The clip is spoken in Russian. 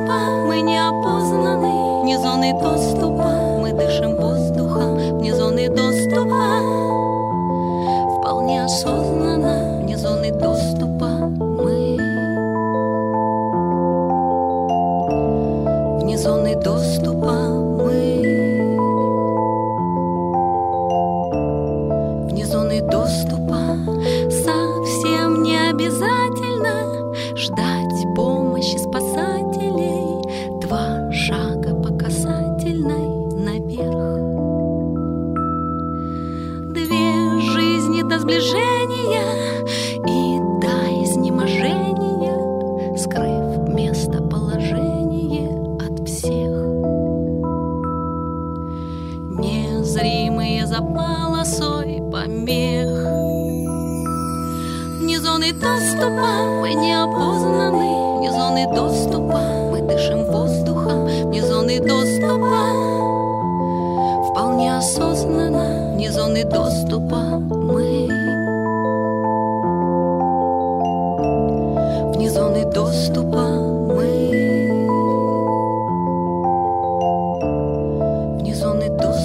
доступа мы неопознаны, вне зоны доступа мы дышим воздухом, вне зоны доступа вполне осознанно, вне зоны доступа мы, вне зоны доступа мы, вне зоны доступа. Совсем не обязательно ждать помощи спасателей, 2 шага по касательной наверх, 2 жизни до сближения и до изнеможения, скрыв местоположение от всех. Незримые за полосой помех, вне зоны доступа мы неопознаны, вне зоны доступа мы дышим воздухом, вне зоны доступа вполне осознанно, вне зоны доступа мы, вне зоны доступа мы, вне зоны доступа.